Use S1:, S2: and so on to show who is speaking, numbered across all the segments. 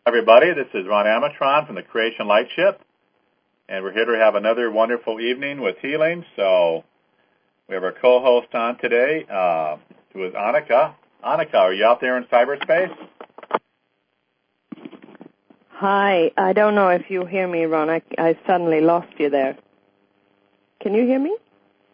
S1: Everybody, this is Ron Amatron from the Creation Light Ship, and we're here to have another wonderful evening with healing. So we have our co-host on today, who is Annika. Annika, are you out there in cyberspace?
S2: Hi, I don't know if you hear me, Ron. I suddenly lost you there. Can you hear me?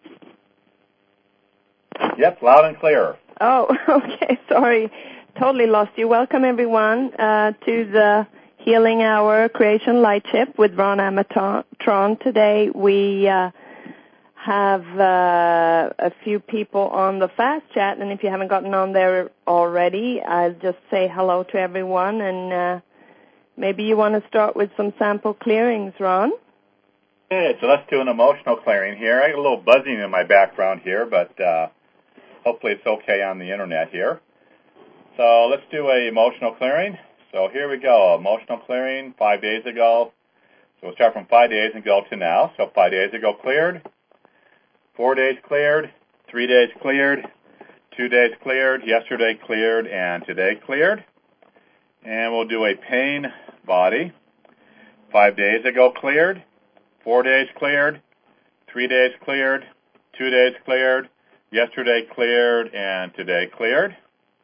S1: Yep, loud and clear.
S2: Oh, okay, sorry. Totally lost you. Welcome, everyone, to the Healing Hour Creation Light Ship with Ron Amatron. Today we have a few people on the fast chat, and if you haven't gotten on there already, I'll just say hello to everyone, and maybe you want to start with some sample clearings, Ron?
S1: Okay, so let's do an emotional clearing here. I got a little buzzing in my background here, but hopefully it's okay on the internet here. So let's do an emotional clearing. So here we go, emotional clearing 5 days ago. So we'll start from 5 days and go to now. So 5 days ago cleared, 4 days cleared, 3 days cleared, 2 days cleared, yesterday cleared, and today cleared. And we'll do a pain body. 5 days ago cleared, 4 days cleared, 3 days cleared, 2 days cleared, yesterday cleared, and today cleared.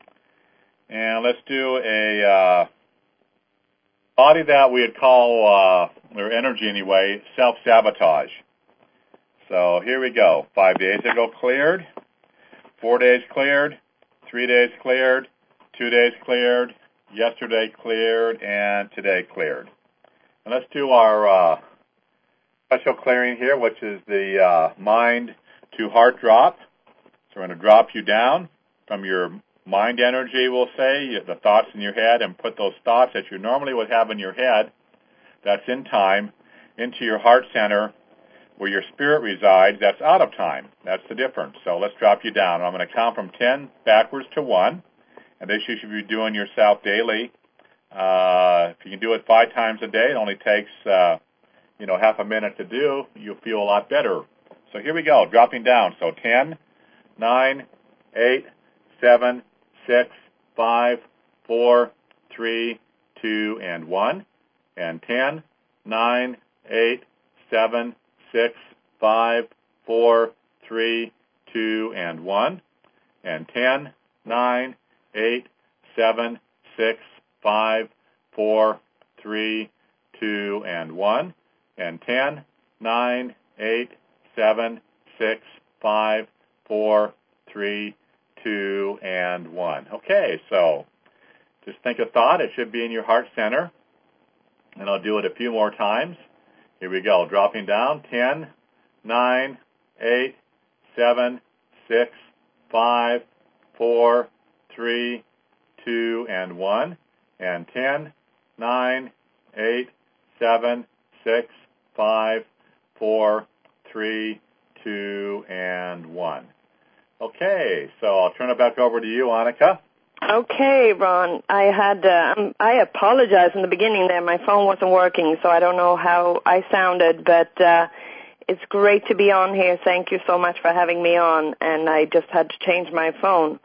S1: And let's do a body that we would call, or energy anyway, self-sabotage. So here we go. 5 days ago cleared, 4 days cleared, 3 days cleared, 2 days cleared, yesterday cleared, and today cleared. And let's do our special clearing here, which is the mind to heart drop. So we're going to drop you down from your mind energy, we'll say, the thoughts in your head, and put those thoughts that you normally would have in your head, that's in time, into your heart center where your spirit resides, that's out of time. That's the difference. So let's drop you down. I'm going to count from 10 backwards to 1, and this you should be doing yourself daily. If you can do it 5 times a day, it only takes, half a minute to do, you'll feel a lot better. So here we go, dropping down. So 10, 9, 8, 7, 6, 5, 4, 3, 2, and 1. And 10, 9, 8, 7, 6, 5, 4, 3, 2, and 1. And 10, 9, 8, 7, 6, 5, 4, 3, 2, and 1. And 10, 9, 8, 7, 6, 5, 4, 3, 2, and 1. Okay, so just think a thought. It should be in your heart center. And I'll do it a few more times. Here we go. Dropping down. 10, 9, 8, 7, 6, 5, 4, 3, 2, and 1. And 10, 9, 8, 7, 6, 5, 4, 3, 2, and 1. Okay, so I'll turn it back over to you, Annika.
S2: Okay, Ron. I apologize in the beginning there. My phone wasn't working, so I don't know how I sounded, but it's great to be on here. Thank you so much for having me on, and I just had to change my phone.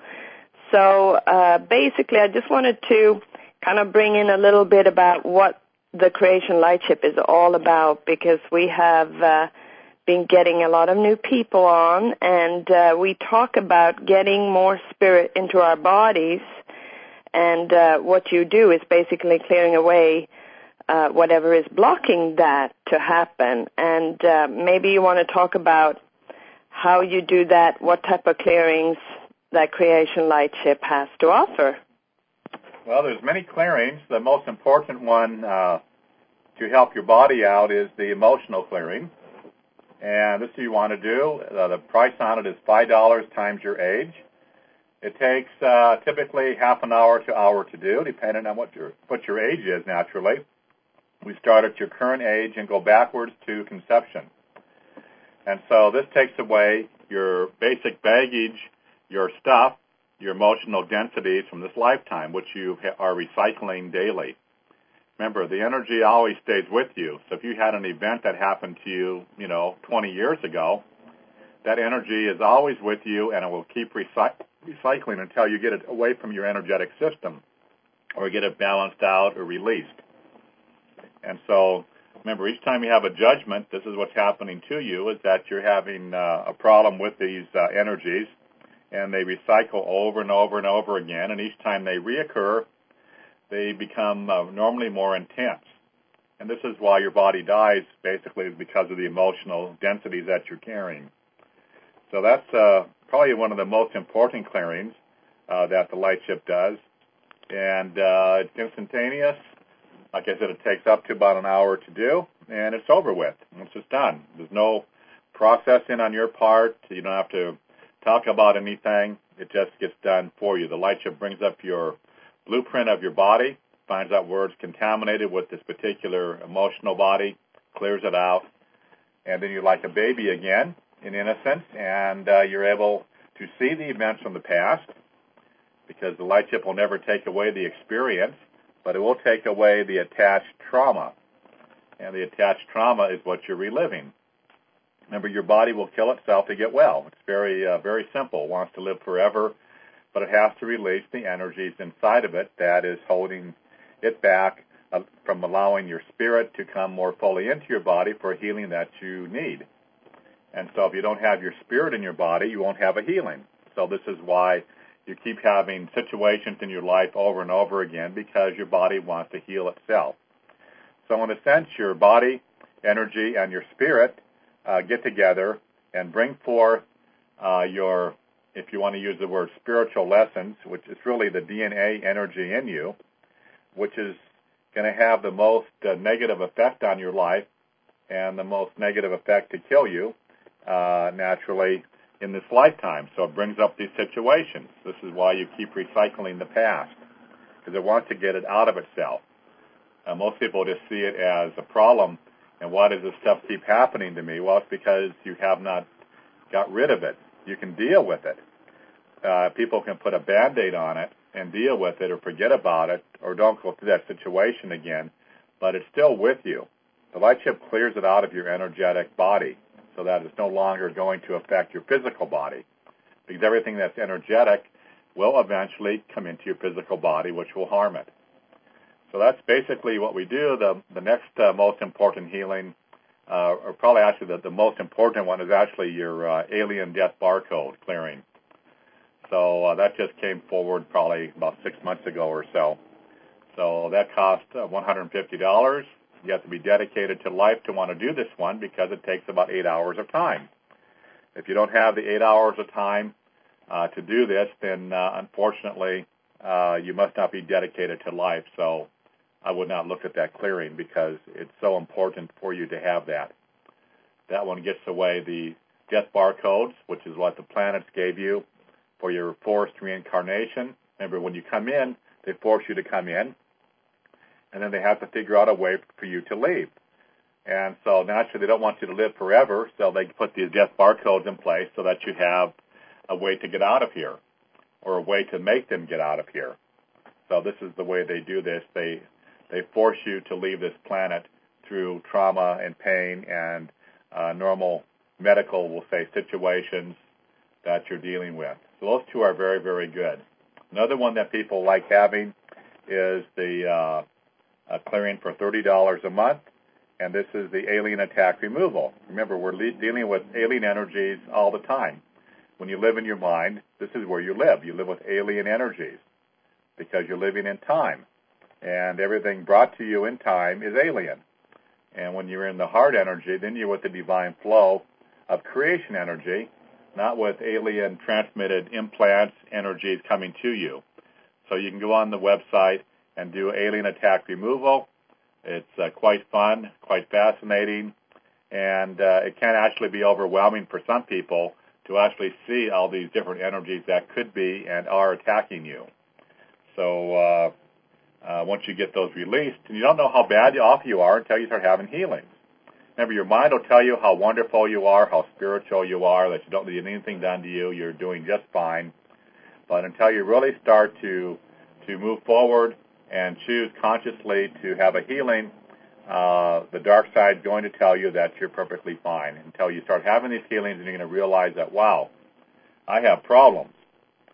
S2: So basically, I just wanted to kind of bring in a little bit about what the Creation Light Ship is all about, because we have been getting a lot of new people on, and we talk about getting more spirit into our bodies, and what you do is basically clearing away whatever is blocking that to happen. And maybe you want to talk about how you do that, what type of clearings that Creation Light Ship has to offer.
S1: Well, there's many clearings. The most important one to help your body out is the emotional clearing. And this you want to do. The price on it is $5 times your age. It takes typically half an hour to hour to do, depending on what your age is, naturally. We start at your current age and go backwards to conception. And so this takes away your basic baggage, your stuff, your emotional densities from this lifetime, which you are recycling daily. Remember, the energy always stays with you. So if you had an event that happened to you, 20 years ago, that energy is always with you, and it will keep recycling until you get it away from your energetic system. or get it balanced out or released. And so, remember, each time you have a judgment, this is what's happening to you, is that you're having a problem with these energies, and they recycle over and over and over again, and each time they reoccur, they become normally more intense. And this is why your body dies, basically, is because of the emotional densities that you're carrying. So that's probably one of the most important clearings that the light ship does. And it's instantaneous. Like I said, it takes up to about an hour to do, and it's over with. It's just done. There's no processing on your part. You don't have to talk about anything. It just gets done for you. The light ship brings up your blueprint of your body, finds out where it's contaminated with this particular emotional body, clears it out, and then you're like a baby again in innocence, and you're able to see the events from the past, because the light ship will never take away the experience, but it will take away the attached trauma. And the attached trauma is what you're reliving. Remember, your body will kill itself to get well. It's very simple. It wants to live forever, but it has to release the energies inside of it that is holding it back from allowing your spirit to come more fully into your body for healing that you need. And so if you don't have your spirit in your body, you won't have a healing. So this is why you keep having situations in your life over and over again, because your body wants to heal itself. So in a sense, your body, energy, and your spirit get together and bring forth your, if you want to use the word spiritual lessons, which is really the DNA energy in you, which is going to have the most negative effect on your life and the most negative effect to kill you naturally in this lifetime. So it brings up these situations. This is why you keep recycling the past, because it wants to get it out of itself. Most people just see it as a problem, and why does this stuff keep happening to me? Well, it's because you have not got rid of it. You can deal with it. People can put a Band-Aid on it and deal with it or forget about it or don't go through that situation again, but it's still with you. The light ship clears it out of your energetic body so that it's no longer going to affect your physical body, because everything that's energetic will eventually come into your physical body, which will harm it. So that's basically what we do. The next most important healing, or probably actually the most important one, is actually your alien death barcode clearing. So that just came forward probably about 6 months ago or so. So that cost $150. You have to be dedicated to life to want to do this one, because it takes about 8 hours of time. If you don't have the 8 hours of time to do this, then unfortunately you must not be dedicated to life. So I would not look at that clearing, because it's so important for you to have that. That one gets away the death barcodes, which is what the planets gave you for your forced reincarnation. Remember, when you come in, they force you to come in, and then they have to figure out a way for you to leave. And so naturally they don't want you to live forever, so they put these death barcodes in place so that you have a way to get out of here, or a way to make them get out of here. So this is the way they do this. They force you to leave this planet through trauma and pain and normal medical, we'll say, situations that you're dealing with. So those two are very, very good. Another one that people like having is the clearing for $30 a month, and this is the alien attack removal. Remember, we're dealing with alien energies all the time. When you live in your mind, this is where you live. You live with alien energies because you're living in time, and everything brought to you in time is alien. And when you're in the heart energy, then you're with the divine flow of creation energy, not with alien transmitted implants energies coming to you. So you can go on the website and do alien attack removal. It's quite fun, quite fascinating, and it can actually be overwhelming for some people to actually see all these different energies that could be and are attacking you. So once you get those released, and you don't know how bad off you are until you start having healings. Remember, your mind will tell you how wonderful you are, how spiritual you are, that you don't need anything done to you, you're doing just fine. But until you really start to move forward and choose consciously to have a healing, the dark side is going to tell you that you're perfectly fine until you start having these healings, and you're going to realize that, wow, I have problems.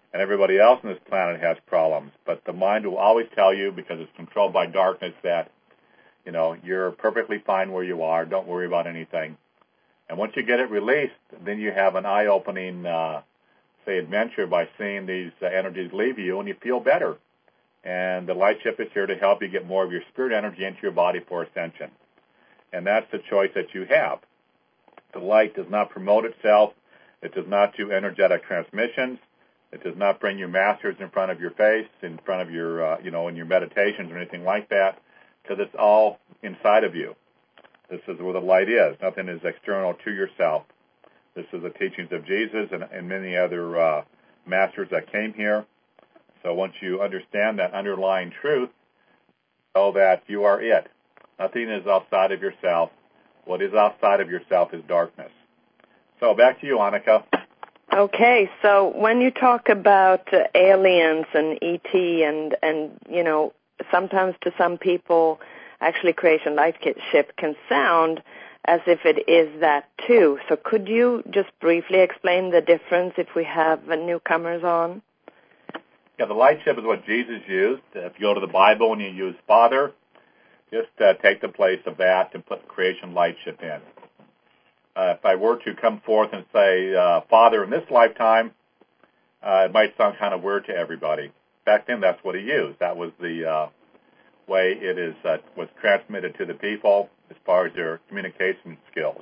S1: and everybody else on this planet has problems. But the mind will always tell you, because it's controlled by darkness, that, you're perfectly fine where you are. Don't worry about anything. And once you get it released, then you have an eye-opening, adventure by seeing these energies leave you, and you feel better. And the light ship is here to help you get more of your spirit energy into your body for ascension. And that's the choice that you have. The light does not promote itself. It does not do energetic transmissions. It does not bring you masters in front of your face, in front of your, in your meditations or anything like that, because it's all inside of you. This is where the light is. Nothing is external to yourself. This is the teachings of Jesus and many other masters that came here. So once you understand that underlying truth, know that you are it. Nothing is outside of yourself. What is outside of yourself is darkness. So back to you, Annika.
S2: Okay, so when you talk about aliens and ET and sometimes to some people, actually Creation Light Ship can sound as if it is that too. So could you just briefly explain the difference if we have newcomers on?
S1: Yeah, the light ship is what Jesus used. If you go to the Bible and you use Father, just take the place of that and put Creation Light Ship in. If I were to come forth and say Father in this lifetime, it might sound kind of weird to everybody. Back then, that's what he used. That was the way it was transmitted to the people as far as their communication skills.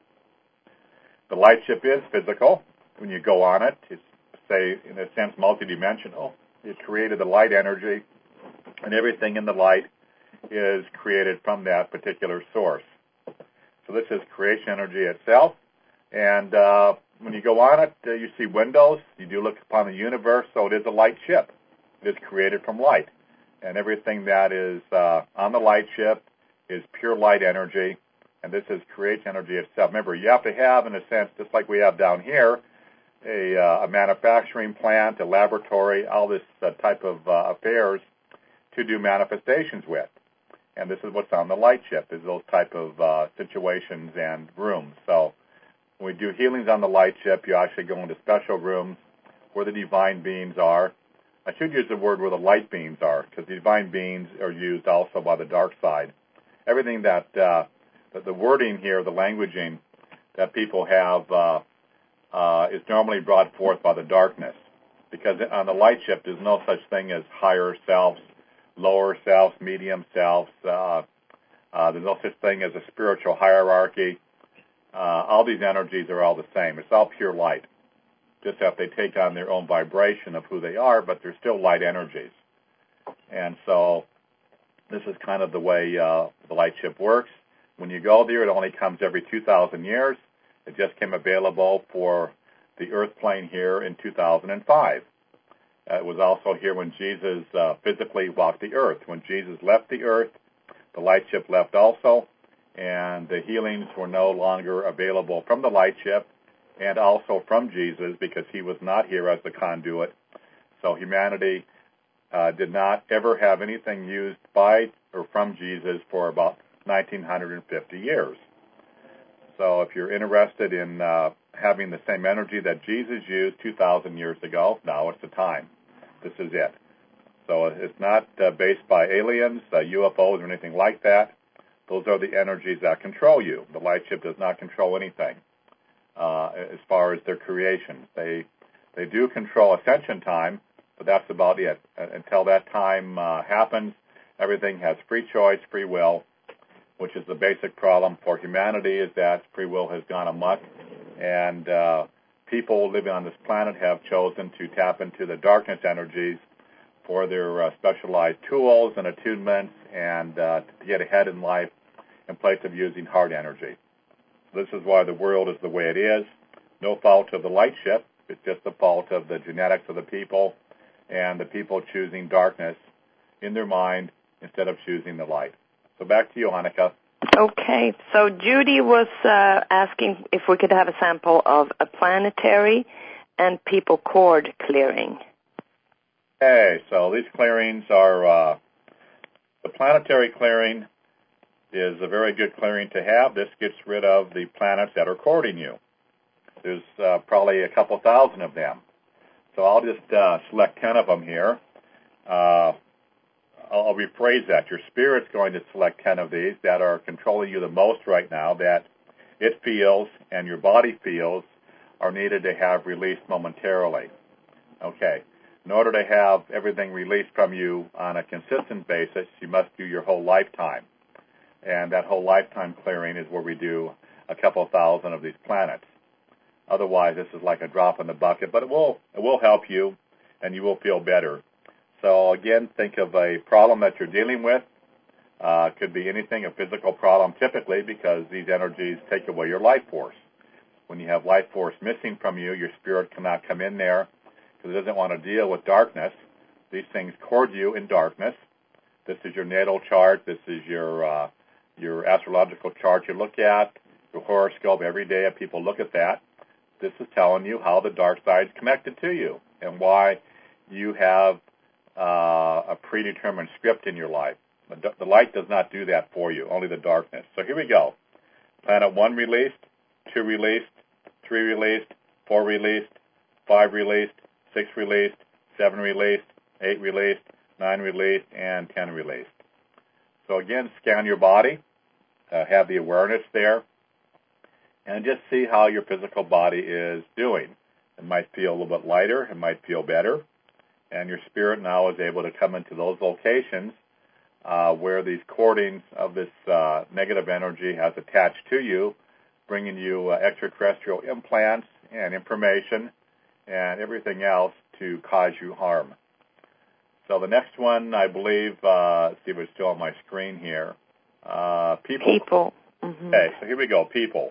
S1: The light ship is physical. When you go on it, it's, in a sense, multidimensional. It created the light energy, and everything in the light is created from that particular source. So this is creation energy itself, and when you go on it, you see windows. You do look upon the universe, so it is a light ship. It is created from light, and everything that is on the light ship is pure light energy, and this is creation energy itself. Remember, you have to have, in a sense, just like we have down here, a manufacturing plant, a laboratory, all this type of affairs to do manifestations with. And this is what's on the light ship, is those type of situations and rooms. So when we do healings on the light ship, you actually go into special rooms where the divine beings are. I should use the word where the light beings are, because the divine beings are used also by the dark side. Everything that the wording here, the languaging that people have is normally brought forth by the darkness, because on the light ship there's no such thing as higher selves, lower selves, medium selves. There's no such thing as a spiritual hierarchy. All these energies are all the same. It's all pure light. Just that they take on their own vibration of who they are, but they're still light energies. And so this is kind of the way the light ship works. When you go there, it only comes every 2,000 years. It just came available for the earth plane here in 2005. It was also here when Jesus physically walked the earth. When Jesus left the earth, the light ship left also, and the healings were no longer available from the light ship and also from Jesus, because he was not here as the conduit. So humanity did not ever have anything used by or from Jesus for about 1950 years. So if you're interested in having the same energy that Jesus used 2,000 years ago, now it's the time. This is it. So it's not based by aliens, UFOs, or anything like that. Those are the energies that control you. The light ship does not control anything as far as their creation. They do control ascension time, but that's about it. Until that time happens, everything has free choice, free will, which is the basic problem for humanity, is that free will has gone amok, and people living on this planet have chosen to tap into the darkness energies for their specialized tools and attunements and to get ahead in life in place of using hard energy. This is why the world is the way it is. No fault of the light ship. It's just the fault of the genetics of the people and the people choosing darkness in their mind instead of choosing the light. So back to you, Annika.
S2: Okay, so Judy was asking if we could have a sample of a planetary and people cord clearing.
S1: Okay, so these clearings are, the planetary clearing is a very good clearing to have. This gets rid of the planets that are cording you. There's probably a couple thousand of them. So I'll just select 10 of them here. I'll rephrase that. Your spirit's going to select 10 of these that are controlling you the most right now, that it feels and your body feels are needed to have released momentarily. Okay. In order to have everything released from you on a consistent basis, you must do your whole lifetime. And that whole lifetime clearing is where we do a couple thousand of these planets. Otherwise, this is like a drop in the bucket, but it will help you, and you will feel better. So again, think of a problem that you're dealing with. Could be anything, a physical problem typically, because these energies take away your life force. When you have life force missing from you, your spirit cannot come in there because it doesn't want to deal with darkness. These things cord you in darkness. This is your natal chart. This is your astrological chart you look at, your horoscope every day. People look at that. This is telling you how the dark side is connected to you and why you have a predetermined script in your life. The light does not do that for you, only the darkness. So here we go. Planet 1 released, 2 released, 3 released, 4 released, 5 released, 6 released, 7 released, 8 released, 9 released, and 10 released. So again, scan your body, have the awareness there, and just see how your physical body is doing. It might feel a little bit lighter, it might feel better, and your spirit now is able to come into those locations where these cordings of this negative energy has attached to you, bringing you extraterrestrial implants and information and everything else to cause you harm. So the next one, I believe, see if it's still on my screen here. People.
S2: People. Mm-hmm.
S1: Okay, so here we go, people.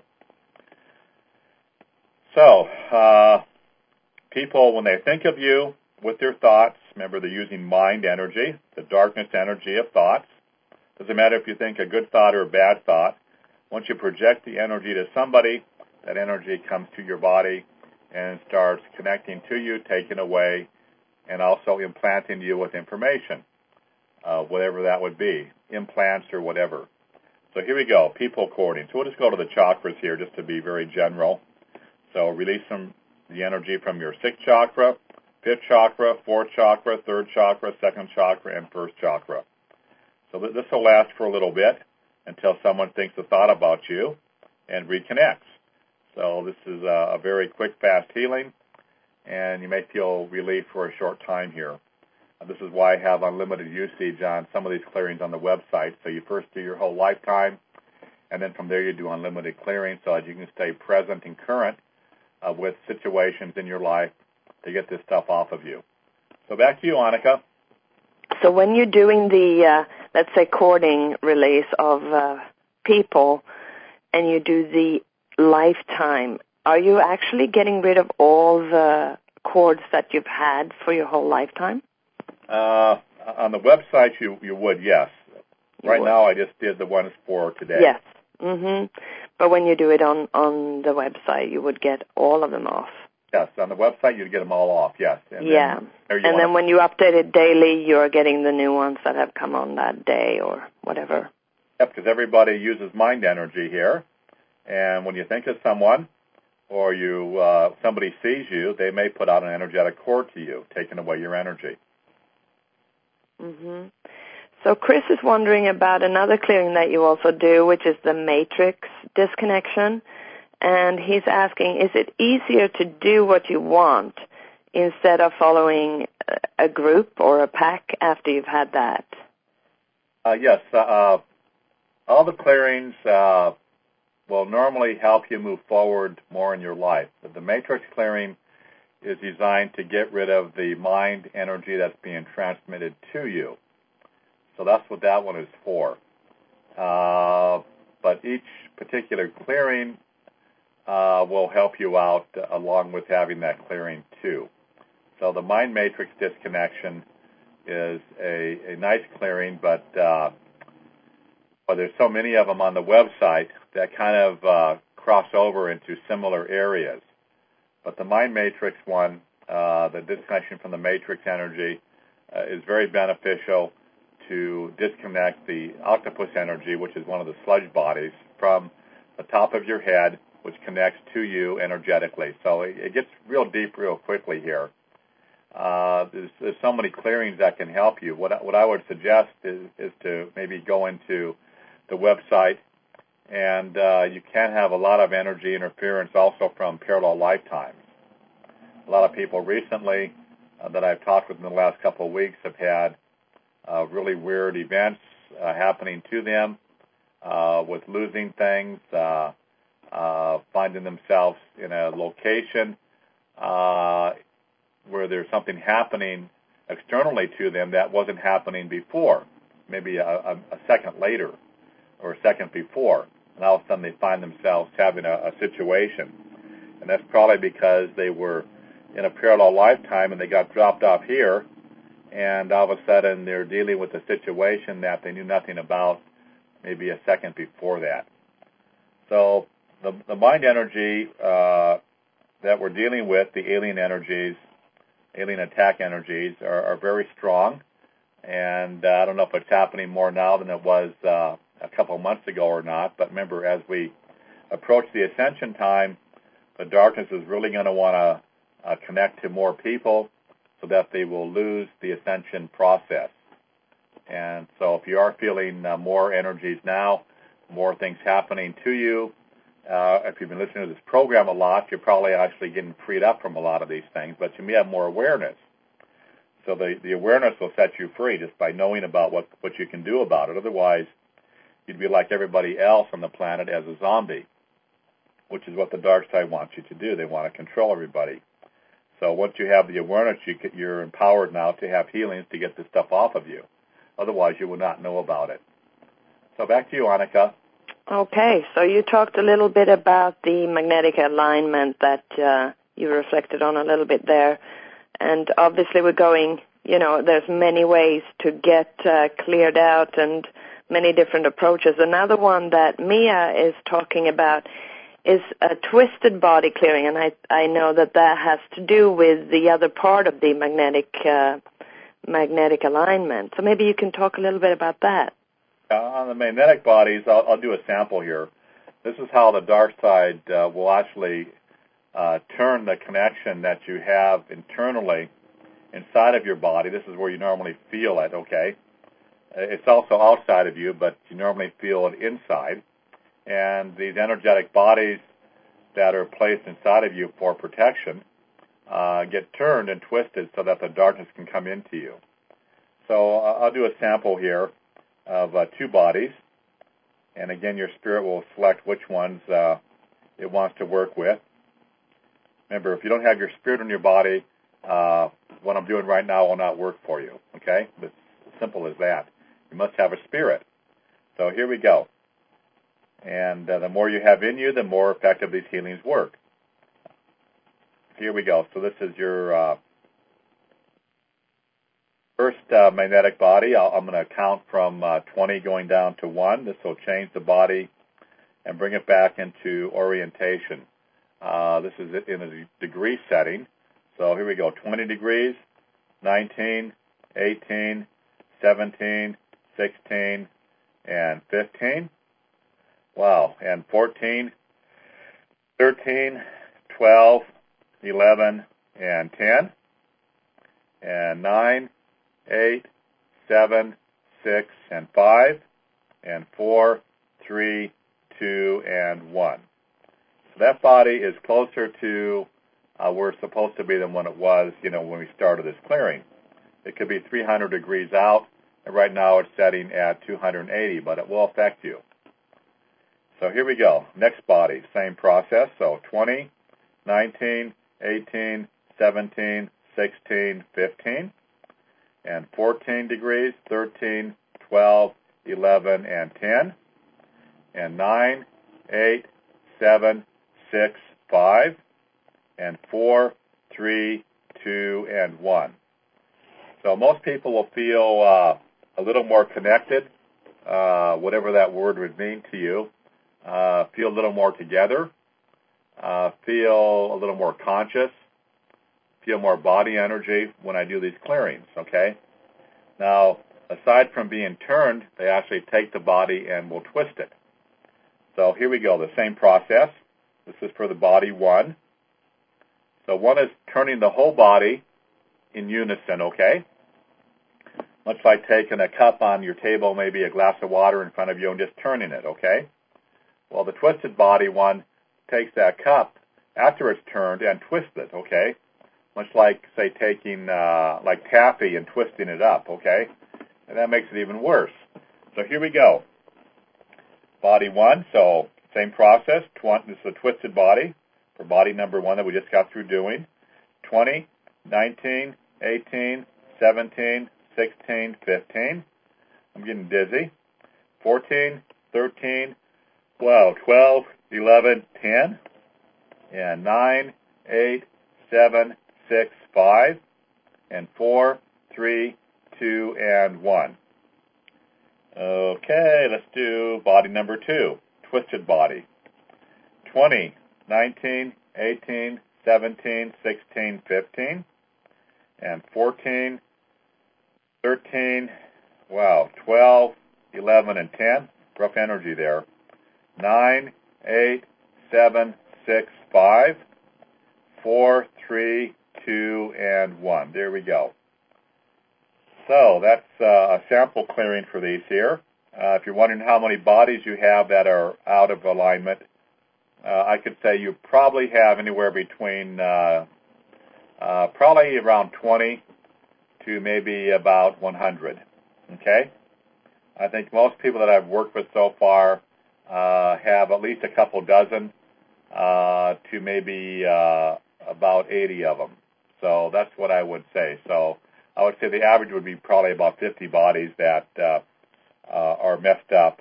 S1: So, people, when they think of you with their thoughts, remember they're using mind energy, the darkness energy of thoughts. Doesn't matter if you think a good thought or a bad thought. Once you project the energy to somebody, that energy comes to your body and starts connecting to you, taking away, and also implanting you with information, whatever that would be, implants or whatever. So here we go, people cording. So we'll just go to the chakras here just to be very general. So release the energy from your 6th chakra, 5th chakra, 4th chakra, 3rd chakra, 2nd chakra, and 1st chakra. So this will last for a little bit until someone thinks a thought about you and reconnects. So this is a very quick, fast healing, and you may feel relief for a short time here. This is why I have unlimited usage on some of these clearings on the website. So you first do your whole lifetime, and then from there you do unlimited clearing so that you can stay present and current with situations in your life to get this stuff off of you. So back to you, Annika.
S2: So when you're doing the, let's say, cording release of people, and you do the lifetime, are you actually getting rid of all the cords that you've had for your whole lifetime?
S1: On the website, you would, yes. Right now, I just did the ones for today.
S2: Yes. Mm-hmm. But when you do it on the website, you would get all of them off.
S1: Yes, on the website, you'd get them all off, yes. And
S2: yeah. Then when you update it daily, you're getting the new ones that have come on that day or whatever.
S1: Yep, because everybody uses mind energy here. And when you think of someone or somebody sees you, they may put out an energetic cord to you, taking away your energy.
S2: Mm-hmm. So Chris is wondering about another clearing that you also do, which is the matrix disconnection. And he's asking, is it easier to do what you want instead of following a group or a pack after you've had that?
S1: Yes. All the clearings will normally help you move forward more in your life. But the matrix clearing is designed to get rid of the mind energy that's being transmitted to you. So that's what that one is for. But each particular clearing will help you out along with having that clearing too. So the mind matrix disconnection is a nice clearing, but there's so many of them on the website that kind of cross over into similar areas. But the mind matrix one, the disconnection from the matrix energy, is very beneficial to disconnect the octopus energy, which is one of the sludge bodies, from the top of your head, which connects to you energetically. So it gets real deep real quickly here. there's so many clearings that can help you. What I would suggest is to maybe go into the website, and you can have a lot of energy interference also from parallel lifetimes. A lot of people recently that I've talked with in the last couple of weeks have had really weird events happening to them with losing things, finding themselves in a location where there's something happening externally to them that wasn't happening before, maybe a second later or a second before. And all of a sudden they find themselves having a situation. And that's probably because they were in a parallel lifetime and they got dropped off here, and all of a sudden they're dealing with a situation that they knew nothing about maybe a second before that. So the mind energy that we're dealing with, the alien energies, alien attack energies, are very strong. And I don't know if it's happening more now than it was a couple of months ago or not. But remember, as we approach the ascension time, the darkness is really going to want to connect to more people so that they will lose the ascension process. And so if you are feeling more energies now, more things happening to you, if you've been listening to this program a lot, you're probably actually getting freed up from a lot of these things, but you may have more awareness. So the awareness will set you free just by knowing about what you can do about it. Otherwise, you'd be like everybody else on the planet as a zombie, which is what the dark side wants you to do. They want to control everybody. So once you have the awareness, you're empowered now to have healings to get this stuff off of you. Otherwise, you will not know about it. So back to you, Annika.
S2: Okay, so you talked a little bit about the magnetic alignment that you reflected on a little bit there. And obviously we're going, there's many ways to get cleared out and many different approaches. Another one that Mia is talking about is a twisted body clearing, and I know that has to do with the other part of the magnetic alignment. So maybe you can talk a little bit about that.
S1: On the magnetic bodies, I'll do a sample here. This is how the dark side will actually turn the connection that you have internally inside of your body. This is where you normally feel it, okay? It's also outside of you, but you normally feel it inside. And these energetic bodies that are placed inside of you for protection get turned and twisted so that the darkness can come into you. So I'll do a sample here of 2 bodies. And again, your spirit will select which ones it wants to work with. Remember, if you don't have your spirit in your body, what I'm doing right now will not work for you, okay? It's as simple as that. You must have a spirit. So here we go. And the more you have in you, the more effective these healings work. Here we go. So this is your first magnetic body. I'm going to count from 20 going down to 1. This will change the body and bring it back into orientation. This is in a degree setting. So here we go. 20 degrees, 19, 18, 17, 16, and 15. Wow. And 14, 13, 12, 11, and 10. And 9, 8, 7, 6, and 5. And 4, 3, 2, and 1. So that body is closer to where it's supposed to be than when it was, when we started this clearing. It could be 300 degrees out, and right now it's setting at 280, but it will affect you. So here we go. Next body, same process. So 20, 19, 18, 17, 16, 15, and 14 degrees, 13, 12, 11, and 10, and 9, 8, 7, 6, 5, and 4, 3, 2, and 1. So most people will feel a little more connected, whatever that word would mean to you. Feel a little more together. Feel a little more conscious. Feel more body energy when I do these clearings, okay? Now, aside from being turned, they actually take the body and will twist it. So here we go, the same process. This is for the body 1. So 1 is turning the whole body in unison, okay? Much like taking a cup on your table, maybe a glass of water in front of you and just turning it, okay? Well, the twisted body one takes that cup after it's turned and twists it, okay? Much like, say, taking like taffy and twisting it up, okay? And that makes it even worse. So here we go. Body one, so same process. This is a twisted body for body number one that we just got through doing. 20, 19, 18, 17, 16, 15. I'm getting dizzy. 14, 13, 12, 11, 10, and 9, 8, 7, 6, 5, and 4, 3, 2, and 1. Okay, let's do body number two, twisted body. 20, 19, 18, 17, 16, 15, and 14, 13, 12, 11, and 10. Rough energy there. 9, 8, 7, 6, 5, 4, 3, 2, and 1. There we go. So that's a sample clearing for these here. If you're wondering how many bodies you have that are out of alignment, I could say you probably have anywhere between probably around 20 to maybe about 100. Okay? I think most people that I've worked with so far have at least a couple dozen to maybe about 80 of them. So that's what I would say. So I would say the average would be probably about 50 bodies that are messed up.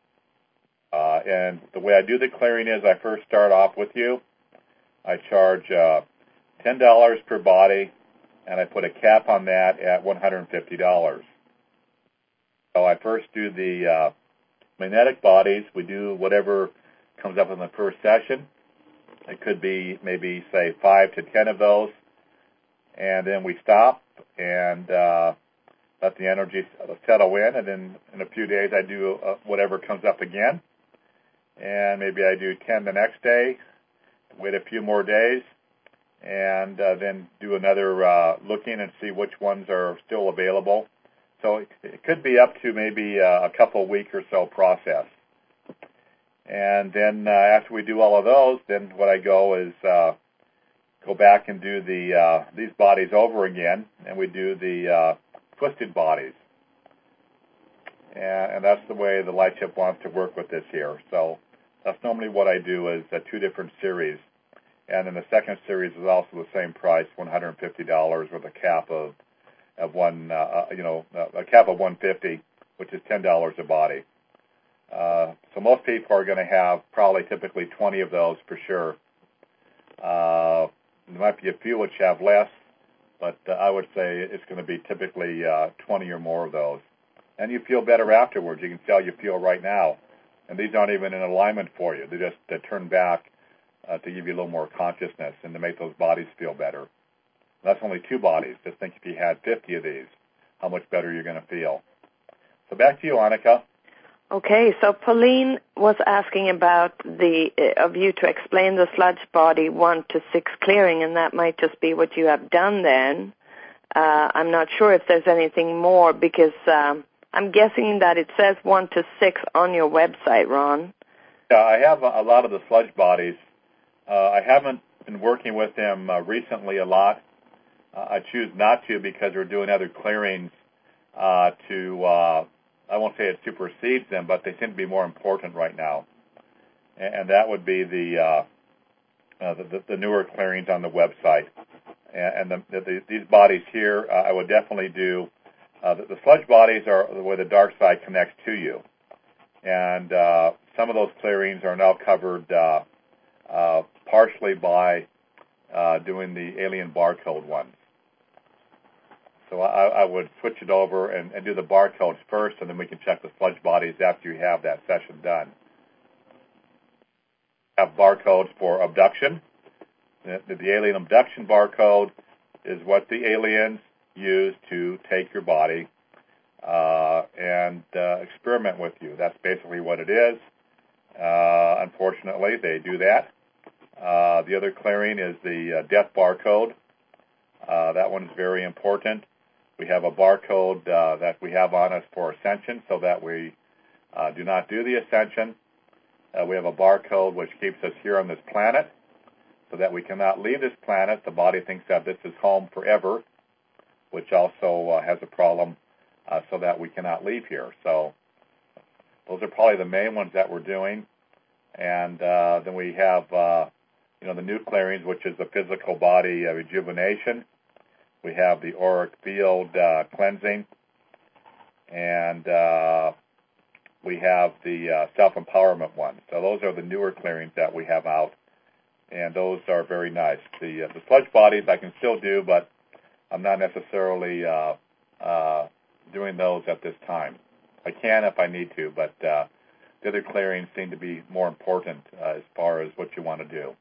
S1: And the way I do the clearing is I first start off with you. I charge $10 per body, and I put a cap on that at $150. So I first do the magnetic bodies. We do whatever comes up in the first session. It could be maybe, say, 5 to 10 of those. And then we stop and let the energy settle in. And then in a few days, I do whatever comes up again. And maybe I do 10 the next day, wait a few more days, and then do another looking and see which ones are still available. So it could be up to maybe a couple week or so process. And then after we do all of those, then what I go is go back and do these bodies over again, and we do the twisted bodies. And that's the way the Lightship wants to work with this here. So that's normally what I do is 2 different series. And then the second series is also the same price, $150 with a cap of a cap of $150, which is $10 a body. So most people are going to have probably typically 20 of those for sure. There might be a few which have less, but I would say it's going to be typically 20 or more of those. And you feel better afterwards. You can see how you feel right now. And these aren't even in alignment for you. They just turn back to give you a little more consciousness and to make those bodies feel better. That's only 2 bodies. Just think if you had 50 of these, how much better you're going to feel. So back to you, Annika.
S2: Okay, so Pauline was asking about of you to explain the sludge body 1 to 6 clearing, and that might just be what you have done then. I'm not sure if there's anything more because I'm guessing that it says 1 to 6 on your website, Ron.
S1: Yeah, I have a lot of the sludge bodies. I haven't been working with them recently a lot. I choose not to because we're doing other clearings I won't say it supersedes them, but they seem to be more important right now. And that would be the newer clearings on the website. And these bodies here, I would definitely do. The sludge bodies are where the dark side connects to you. And some of those clearings are now covered partially by doing the alien barcode ones. So I would switch it over and do the barcodes first, and then we can check the sludge bodies after you have that session done. Have barcodes for abduction. The alien abduction barcode is what the aliens use to take your body and experiment with you. That's basically what it is. Unfortunately, they do that. The other clearing is the death barcode. That one is very important. We have a barcode that we have on us for ascension so that we do not do the ascension. We have a barcode which keeps us here on this planet so that we cannot leave this planet. The body thinks that this is home forever, which also has a problem so that we cannot leave here. So those are probably the main ones that we're doing. And then we have, the new clearings, which is the physical body rejuvenation. We have the auric field cleansing. And we have the self-empowerment one. So those are the newer clearings that we have out. And those are very nice. The sludge bodies I can still do, but I'm not necessarily doing those at this time. I can if I need to, but the other clearings seem to be more important as far as what you want to do.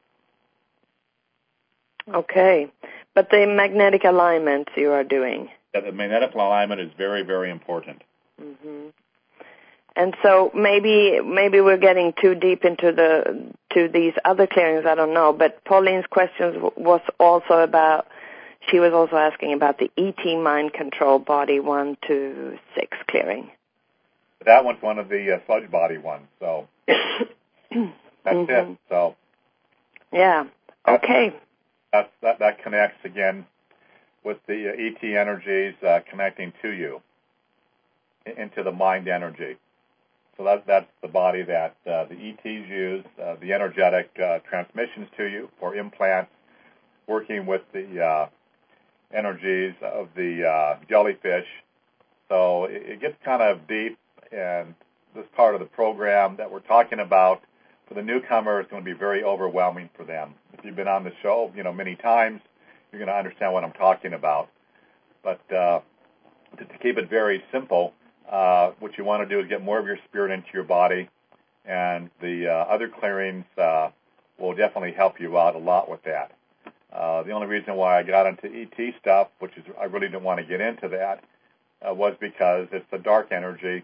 S2: Okay. But the magnetic alignment you are doing?
S1: Yeah, the magnetic alignment is very, very important.
S2: Mm-hmm. And so maybe we're getting too deep into these other clearings, I don't know, but Pauline's question was also about, she was also asking about the ET mind control body 1 to 6 clearing.
S1: That one's one of the sludge body ones, so that's it. So
S2: yeah, okay.
S1: That connects again with the ET energies connecting to you into the mind energy. So that's the body that the ETs use, the energetic transmissions to you for implants, working with the energies of the jellyfish. So it gets kind of deep, and this part of the program that we're talking about for the newcomer is going to be very overwhelming for them. If you've been on the show, many times, you're going to understand what I'm talking about. But to keep it very simple, what you want to do is get more of your spirit into your body, and the other clearings will definitely help you out a lot with that. The only reason why I got into ET stuff, which is I really didn't want to get into that, was because it's the dark energy,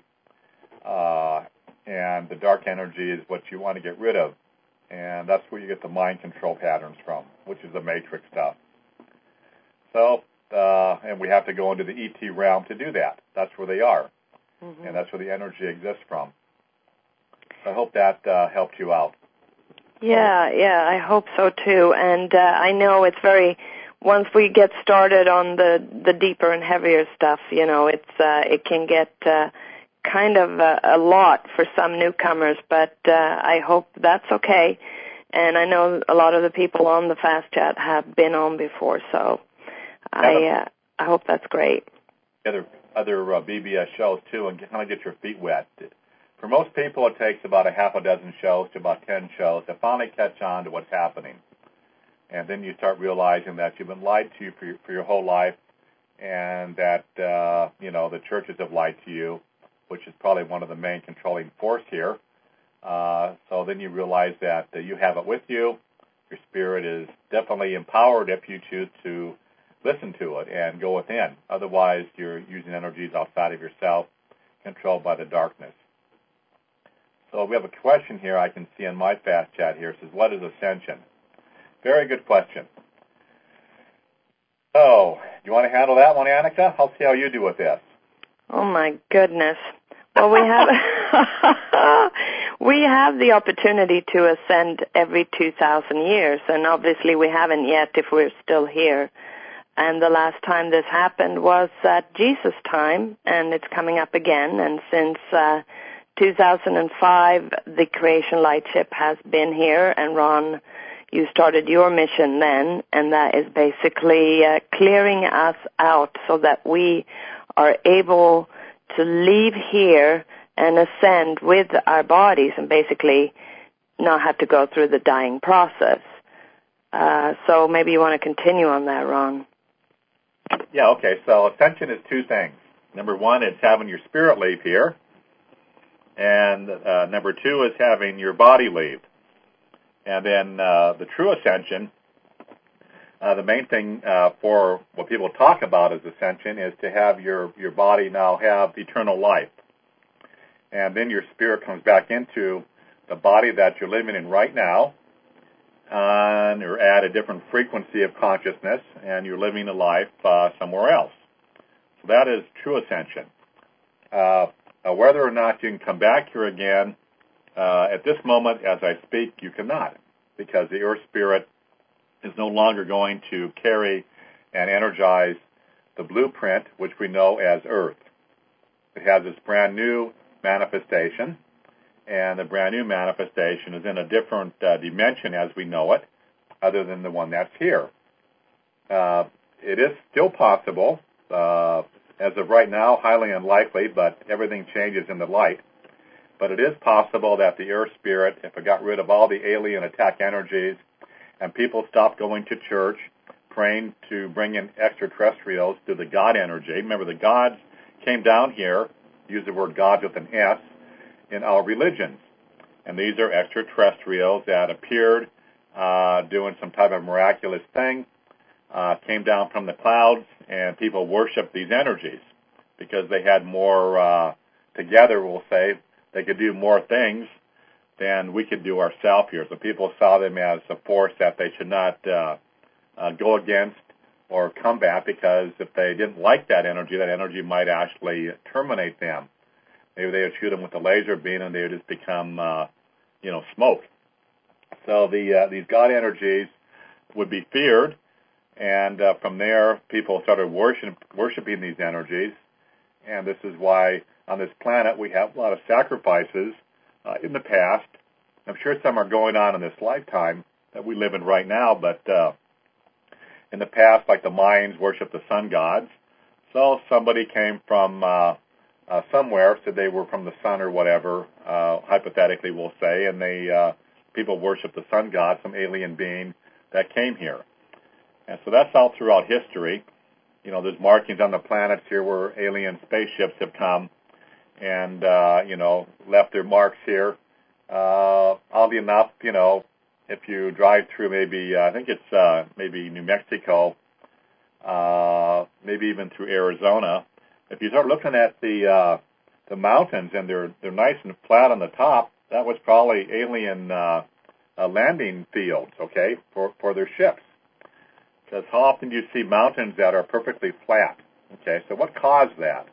S1: and the dark energy is what you want to get rid of, and that's where you get the mind control patterns from, which is the matrix stuff. So, and we have to go into the ET realm to do that. That's where they are. Mm-hmm. And that's where the energy exists from. So I hope that helped you out.
S2: Yeah, I hope so too. And I know it's once we get started on the deeper and heavier stuff, it can get kind of a lot for some newcomers, but I hope that's okay. And I know a lot of the people on the Fast Chat have been on before, so I hope that's great.
S1: Other BBS shows too, and kind of get your feet wet. For most people, it takes about a half a dozen shows to about 10 shows to finally catch on to what's happening. And then you start realizing that you've been lied to for your whole life, and that, the churches have lied to you, which is probably one of the main controlling force here. So then you realize that you have it with you. Your spirit is definitely empowered if you choose to listen to it and go within. Otherwise, you're using energies outside of yourself, controlled by the darkness. So we have a question here I can see in my Fast Chat here. It says, what is ascension? Very good question. So, do you want to handle that one, Annika? I'll see how you do with this.
S2: Oh, my goodness. Well, we have we have the opportunity to ascend every 2,000 years, and obviously we haven't yet if we're still here. And the last time this happened was at Jesus' time, and it's coming up again. And since 2005, the Creation Lightship has been here. And Ron, you started your mission then, and that is basically clearing us out so that we are able to leave here and ascend with our bodies and basically not have to go through the dying process. So maybe you want to continue on that, Ron.
S1: Yeah, okay. So ascension is two things. Number one is having your spirit leave here. And number two is having your body leave. And then the true ascension, the main thing for what people talk about as ascension is to have your body now have eternal life. And then your spirit comes back into the body that you're living in right now. on or at a different frequency of consciousness, and you're living a life somewhere else. So that is true ascension. Whether or not you can come back here again, at this moment, as I speak, you cannot, because the Earth Spirit is no longer going to carry and energize the blueprint, which we know as Earth. It has this brand new manifestation, and the brand new manifestation is in a different dimension as we know it, other than the one that's here. It is still possible, as of right now, highly unlikely, but everything changes in the light. But it is possible that the Earth Spirit, if it got rid of all the alien attack energies and people stopped going to church, praying to bring in extraterrestrials to the God energy. Remember, the gods came down here, use the word gods with an S, in our religions. And these are extraterrestrials that appeared doing some type of miraculous thing, came down from the clouds, and people worshiped these energies because they had more together, we'll say. They could do more things than we could do ourselves here. So people saw them as a force that they should not go against or combat, because if they didn't like that energy might actually terminate them. Maybe they would shoot them with a laser beam and they would just become, smoke. So these God energies would be feared, and from there people started worshiping these energies. And this is why on this planet we have a lot of sacrifices in the past. I'm sure some are going on in this lifetime that we live in right now, but in the past, like the Mayans worshiped the sun gods. So somebody came from somewhere, said they were from the sun or whatever, hypothetically we'll say, and people worship the sun god, some alien being that came here. And so that's all throughout history. There's markings on the planets here where alien spaceships have come and, left their marks here. Oddly enough, if you drive through maybe New Mexico, maybe even through Arizona, if you start looking at the mountains and they're nice and flat on the top, that was probably alien landing fields, okay, for their ships. Because how often do you see mountains that are perfectly flat? Okay, so what caused that?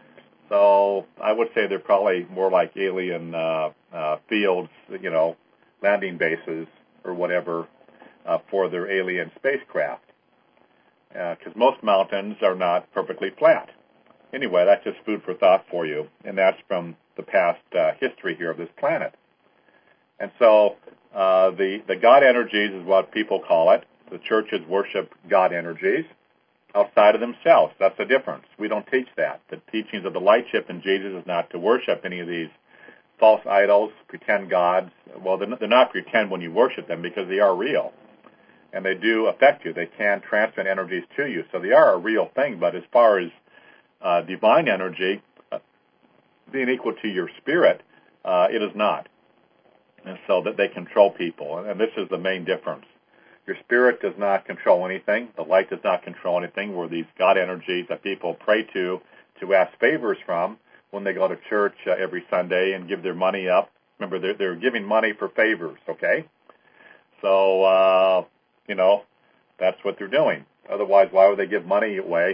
S1: So I would say they're probably more like alien fields, landing bases or whatever for their alien spacecraft. Because most mountains are not perfectly flat. Anyway, that's just food for thought for you, and that's from the past history here of this planet. And so the God energies is what people call it. The churches worship God energies outside of themselves. That's the difference. We don't teach that. The teachings of the light ship and Jesus is not to worship any of these false idols, pretend gods. Well, they're not pretend when you worship them, because they are real. And they do affect you. They can transmit energies to you. So they are a real thing. But as far as divine energy being equal to your spirit, it is not. And so that they control people. And this is the main difference. Your spirit does not control anything. The light does not control anything. Where these God energies that people pray to ask favors from when they go to church every Sunday and give their money up. Remember, they're giving money for favors, okay? So, that's what they're doing. Otherwise, why would they give money away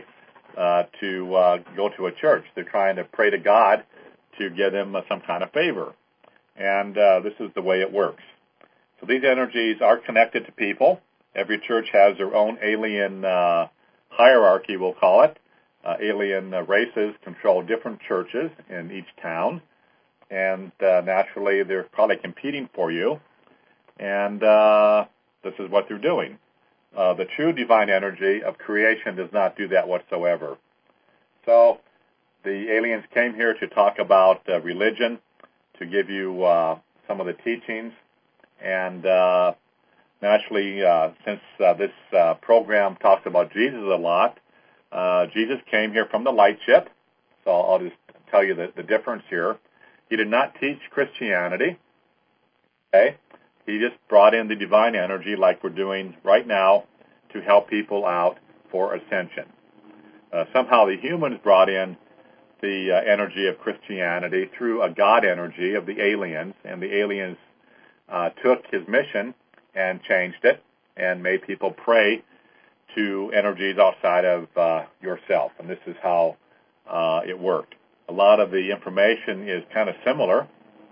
S1: to go to a church? They're trying to pray to God to give them some kind of favor. And this is the way it works. So these energies are connected to people. Every church has their own alien hierarchy, we'll call it. Alien races control different churches in each town. And naturally, they're probably competing for you. And this is what they're doing. The true divine energy of creation does not do that whatsoever. So the aliens came here to talk about religion, to give you some of the teachings. And naturally, since this program talks about Jesus a lot, Jesus came here from the light ship. So I'll just tell you the difference here. He did not teach Christianity. Okay? He just brought in the divine energy like we're doing right now to help people out for ascension. Somehow the humans brought in the energy of Christianity through a God energy of the aliens, and the aliens took his mission and changed it and made people pray to energies outside of yourself. And this is how it worked. A lot of the information is kind of similar,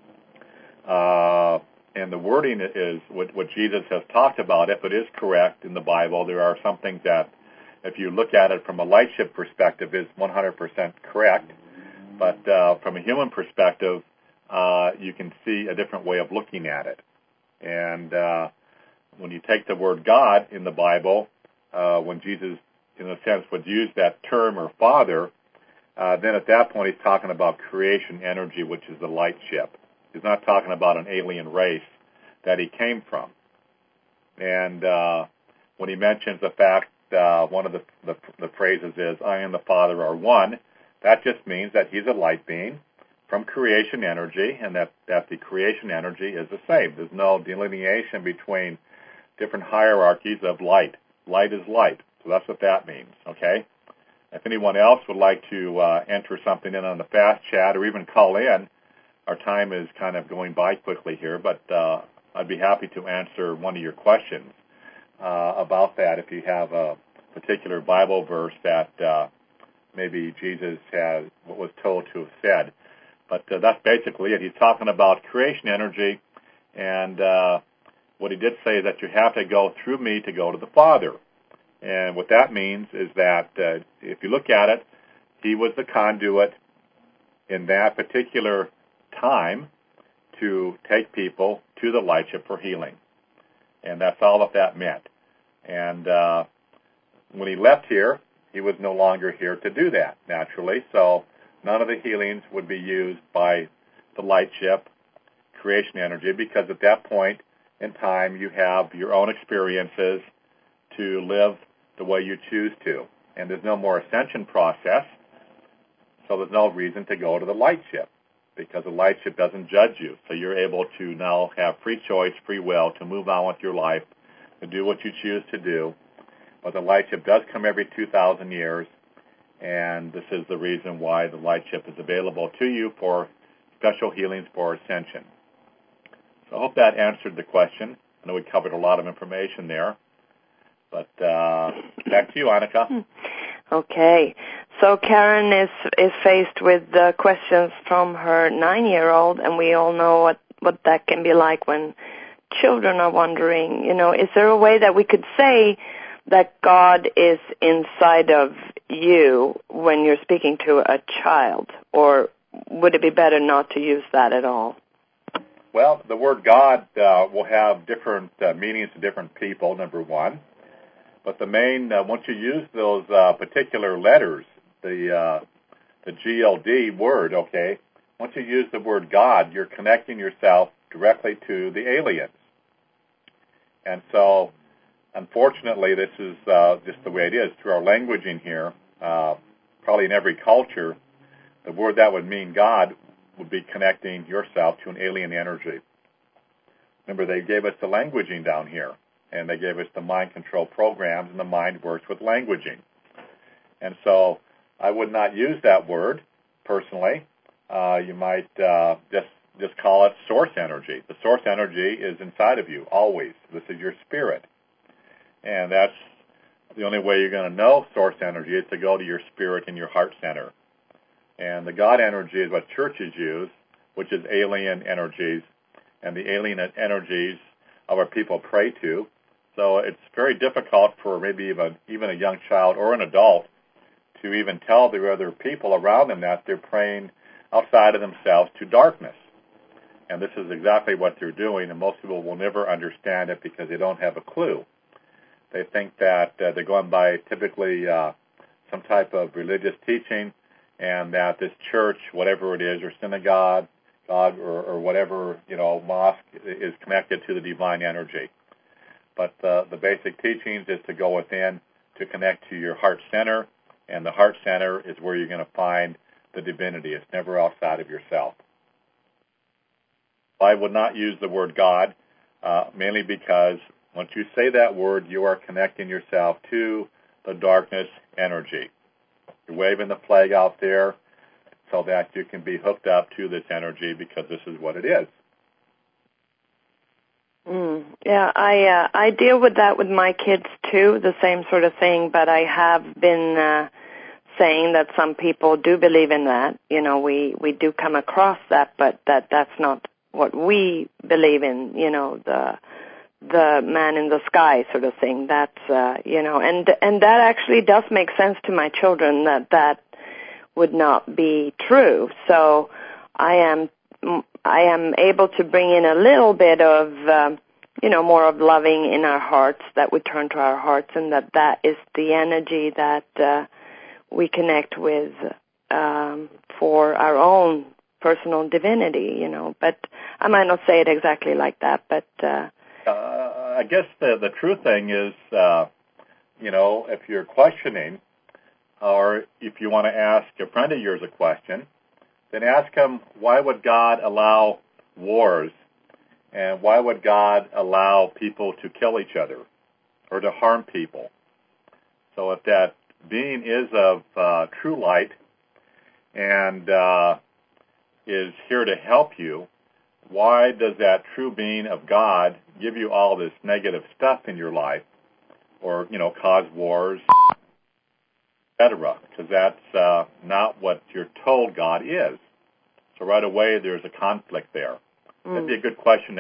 S1: and the wording is what Jesus has talked about. If it is correct in the Bible, there are some things that, if you look at it from a lightship perspective, is 100% correct. But from a human perspective, you can see a different way of looking at it. And when you take the word God in the Bible, when Jesus, in a sense, would use that term or Father, then at that point he's talking about creation energy, which is the light ship. He's not talking about an alien race that he came from. And when he mentions the fact, one of the phrases is, I and the Father are one, that just means that he's a light being from creation energy, and that the creation energy is the same. There's no delineation between different hierarchies of light. Light is light. So that's what that means, okay? If anyone else would like to enter something in on the fast chat or even call in, our time is kind of going by quickly here, but I'd be happy to answer one of your questions about that if you have a particular Bible verse that maybe Jesus was told to have said. But that's basically it. He's talking about creation energy, and what he did say is that you have to go through me to go to the Father. And what that means is that if you look at it, he was the conduit in that particular time to take people to the lightship for healing. And that's all that meant. And when he left here, he was no longer here to do that, naturally. So none of the healings would be used by the lightship creation energy, because at that point in time you have your own experiences to live the way you choose to. And there's no more ascension process, so there's no reason to go to the lightship, because the lightship doesn't judge you. So you're able to now have free choice, free will to move on with your life, to do what you choose to do. But the lightship does come every 2,000 years, and this is the reason why the lightship is available to you for special healings for ascension. So I hope that answered the question. I know we covered a lot of information there. But back to you, Annika.
S2: Okay. So Karen is faced with questions from her 9-year-old, and we all know what that can be like when children are wondering, is there a way that we could say that God is inside of you when you're speaking to a child? Or would it be better not to use that at all?
S1: Well, the word God will have different meanings to different people, number one. But the main, once you use those particular letters, the GLD word, okay, once you use the word God, you're connecting yourself directly to the aliens. And so, unfortunately, this is just the way it is. Through our languaging here, probably in every culture, the word that would mean God would be connecting yourself to an alien energy. Remember, they gave us the languaging down here, and they gave us the mind control programs, and the mind works with languaging. And so I would not use that word, personally. You might just call it source energy. The source energy is inside of you, always. This is your spirit. And that's the only way you're going to know source energy is to go to your spirit and your heart center. And the God energy is what churches use, which is alien energies, and the alien energies of our people pray to. So it's very difficult for maybe even a young child or an adult to even tell the other people around them that they're praying outside of themselves to darkness. And this is exactly what they're doing, and most people will never understand it because they don't have a clue. They think that they're going by typically some type of religious teaching, and that this church, whatever it is, or synagogue, or whatever, mosque, is connected to the divine energy. But the basic teachings is to go within to connect to your heart center, and the heart center is where you're going to find the divinity. It's never outside of yourself. I would not use the word God, mainly because once you say that word, you are connecting yourself to the darkness energy. You're waving the flag out there so that you can be hooked up to this energy, because this is what it is.
S2: Yeah, I deal with that with my kids too, the same sort of thing, but I have been saying that some people do believe in that. You know, we do come across that, but that's not what we believe in, you know, the man in the sky sort of thing. That's you know, and that actually does make sense to my children, that would not be true. So I am able to bring in a little bit of you know, more of loving in our hearts, that we turn to our hearts, and that is the energy that we connect with for our own personal divinity, you know. But I might not say it exactly like that, but
S1: I guess the true thing is, you know, if you're questioning, or if you want to ask a friend of yours a question, then ask him, why would God allow wars? And why would God allow people to kill each other or to harm people? So if that being is of true light and is here to help you, why does that true being of God give you all this negative stuff in your life, or, you know, cause wars, etc.? Because that's not what you're told God is. So right away there's a conflict there. That'd be a good question to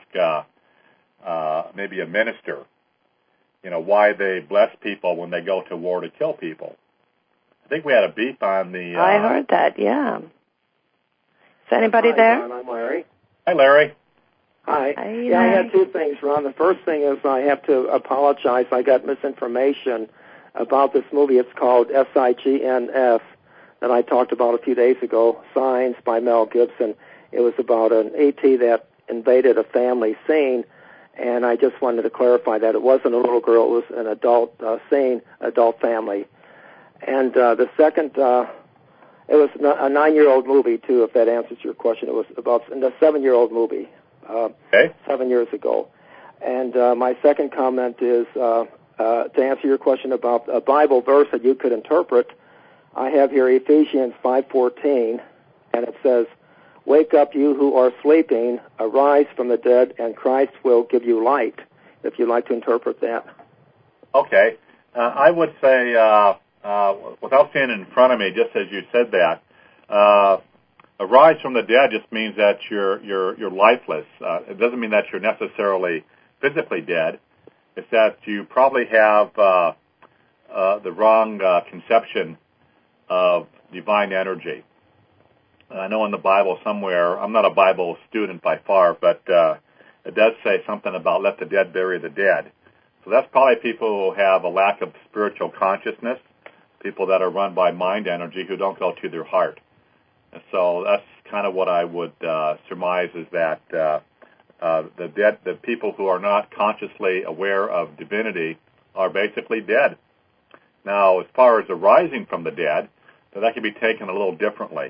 S1: ask maybe a minister, you know, why they bless people when they go to war to kill people. I think we had a beep on the...
S2: I heard that, yeah. Is anybody there?
S3: Ron, I'm Larry.
S1: Hi, Larry.
S3: Hi.
S2: Hi,
S3: yeah,
S2: Larry.
S3: I had two things, Ron. The first thing is I have to apologize. I got misinformation about this movie. It's called SIGNF that I talked about a few days ago, Signs by Mel Gibson. It was about an ET that invaded a family scene, and I just wanted to clarify that it wasn't a little girl, it was an adult scene, adult family. And the second, it was a 9-year-old movie, too, if that answers your question. It was about a 7-year-old movie, 7 years ago. And my second comment is, to answer your question about a Bible verse that you could interpret, I have here Ephesians 5:14, and it says, "Wake up, you who are sleeping, arise from the dead, and Christ will give you light," if you'd like to interpret that.
S1: Okay. I would say, without seeing it in front of me, just as you said that, arise from the dead just means that you're lifeless. It doesn't mean that you're necessarily physically dead. It's that you probably have the wrong conception of divine energy. I know in the Bible somewhere, I'm not a Bible student by far, but it does say something about let the dead bury the dead. So that's probably people who have a lack of spiritual consciousness, people that are run by mind energy who don't go to their heart. And so that's kind of what I would surmise, is that the people who are not consciously aware of divinity are basically dead. Now, as far as arising from the dead, that can be taken a little differently.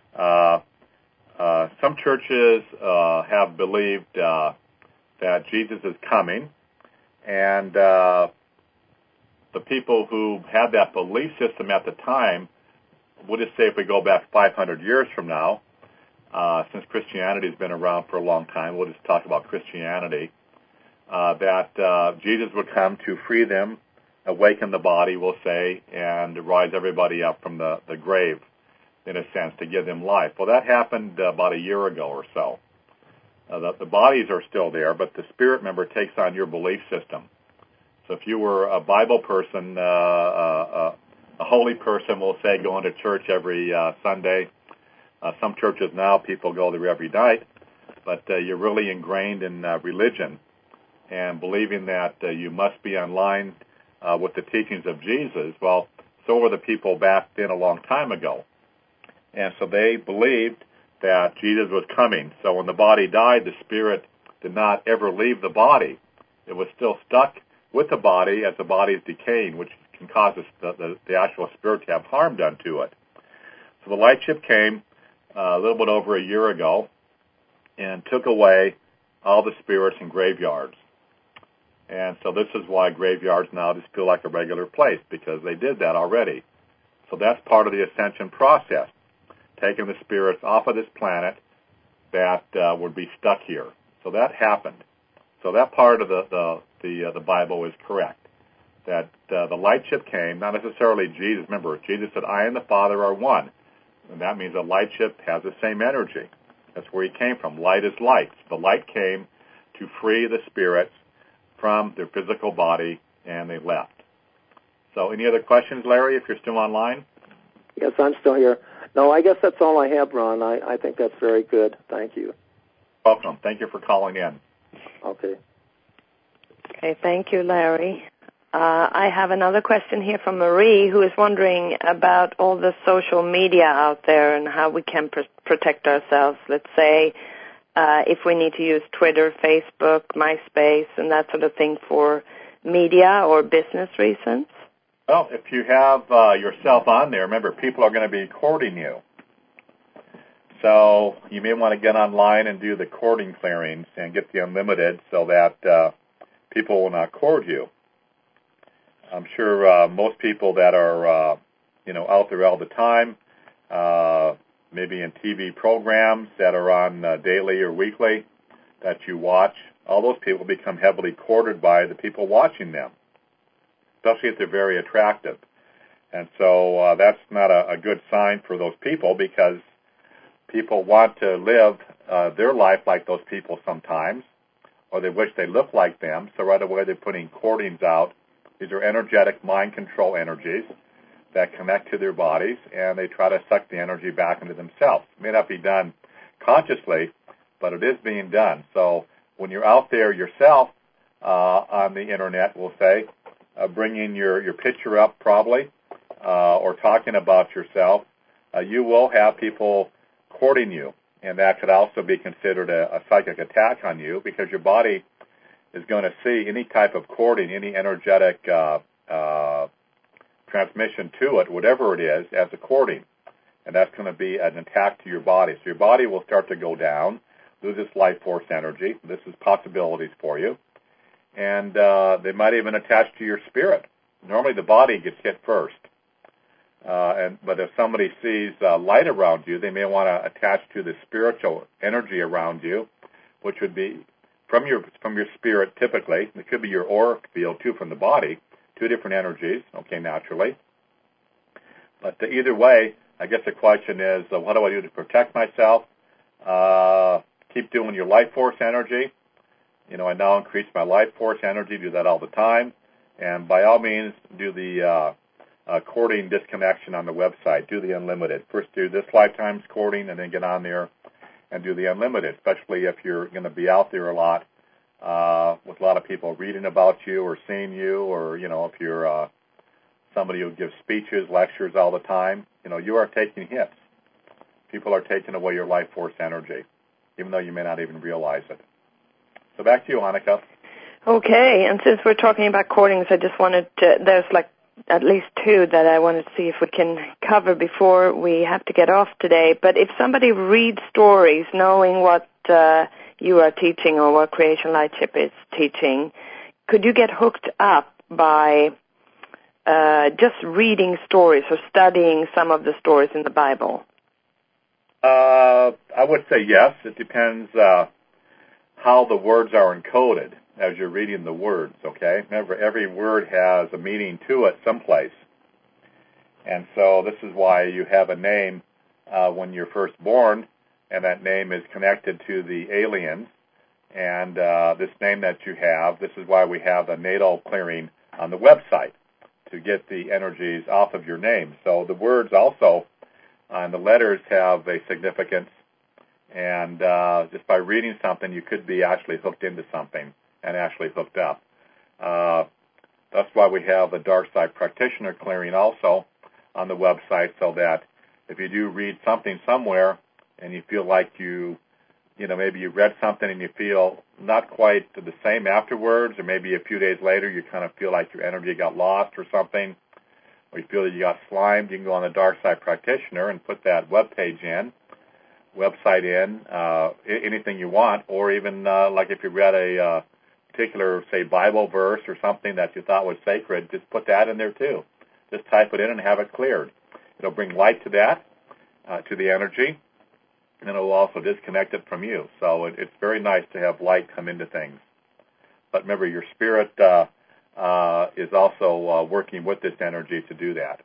S1: Some churches have believed that Jesus is coming, and the people who had that belief system at the time, we'll just say if we go back 500 years from now, since Christianity has been around for a long time, we'll just talk about Christianity, that Jesus would come to free them, awaken the body, we'll say, and rise everybody up from the grave, in a sense, to give them life. Well, that happened about a year ago or so. The bodies are still there, but the spirit member takes on your belief system. So if you were a Bible person, a holy person, we'll say, going to church every Sunday, some churches now, people go there every night, but you're really ingrained in religion and believing that you must be in line with the teachings of Jesus. Well, so were the people back then a long time ago. And so they believed that Jesus was coming. So when the body died, the spirit did not ever leave the body. It was still stuck with the body as the body is decaying, which can cause the actual spirit to have harm done to it. So the light ship came a little bit over a year ago and took away all the spirits in graveyards. And so this is why graveyards now just feel like a regular place, because they did that already. So that's part of the ascension process, taking the spirits off of this planet that would be stuck here. So that happened. So that part of the Bible is correct. That the light ship came, not necessarily Jesus. Remember, Jesus said, "I and the Father are one," and that means the light ship has the same energy. That's where he came from. Light is light. The light came to free the spirits from their physical body, and they left. So, any other questions, Larry? If you're still online.
S3: Yes, I'm still here. No, I guess that's all I have, Ron. I think that's very good. Thank you.
S1: Welcome. Thank you for calling in.
S3: Okay.
S2: Okay, thank you, Larry. I have another question here from Marie, who is wondering about all the social media out there and how we can protect ourselves. Let's say if we need to use Twitter, Facebook, MySpace, and that sort of thing for media or business reasons.
S1: Well, if you have yourself on there, remember, people are going to be courting you. So you may want to get online and do the courting clearings and get the unlimited so that people will not court you. I'm sure most people that are, out there all the time, maybe in TV programs that are on daily or weekly that you watch, all those people become heavily courted by the people watching them, especially if they're very attractive. And so that's not a good sign for those people, because people want to live their life like those people sometimes, or they wish they looked like them, so right away they're putting courtings out. These are energetic mind control energies that connect to their bodies, and they try to suck the energy back into themselves. It may not be done consciously, but it is being done. So when you're out there yourself on the internet, we'll say, bringing your picture up probably, or talking about yourself, you will have people courting you, and that could also be considered a psychic attack on you, because your body is going to see any type of courting, any energetic transmission to it, whatever it is, as a courting. And that's going to be an attack to your body. So your body will start to go down, lose its life force energy. This is possibilities for you. And they might even attach to your spirit. Normally the body gets hit first. But if somebody sees light around you, they may want to attach to the spiritual energy around you, which would be from your spirit typically. It could be your auric field too from the body, two different energies, okay, naturally. But either way, I guess the question is, what do I do to protect myself? Keep doing your life force energy. I now increase my life force energy, do that all the time. And by all means, do the courting disconnection on the website. Do the unlimited. First do this lifetime's courting, and then get on there and do the unlimited, especially if you're going to be out there a lot with a lot of people reading about you or seeing you, or, if you're somebody who gives speeches, lectures all the time, you are taking hits. People are taking away your life force energy, even though you may not even realize it. So back to you, Annika.
S2: Okay, and since we're talking about courtings, I just wanted to, there's at least two that I wanted to see if we can cover before we have to get off today. But if somebody reads stories knowing what you are teaching or what Creation Lightship is teaching, could you get hooked up by just reading stories or studying some of the stories in the Bible?
S1: I would say yes. It depends how the words are encoded as you're reading the words, okay? Remember, every word has a meaning to it someplace. And so this is why you have a name when you're first born, and that name is connected to the aliens. And this name that you have, this is why we have the natal clearing on the website, to get the energies off of your name. So the words also, and the letters have a significance. And just by reading something, you could be actually hooked into something and actually hooked up. That's why we have the Dark Side Practitioner clearing also on the website, so that if you do read something somewhere and you feel like maybe you read something and you feel not quite the same afterwards, or maybe a few days later you kind of feel like your energy got lost or something, or you feel that you got slimed, you can go on the Dark Side Practitioner and put that website in, anything you want, or even like if you read a particular, say, Bible verse or something that you thought was sacred, just put that in there too. Just type it in and have it cleared. It'll bring light to that, to the energy, and it will also disconnect it from you. So it's very nice to have light come into things. but remember, your spirit is also working with this energy to do that.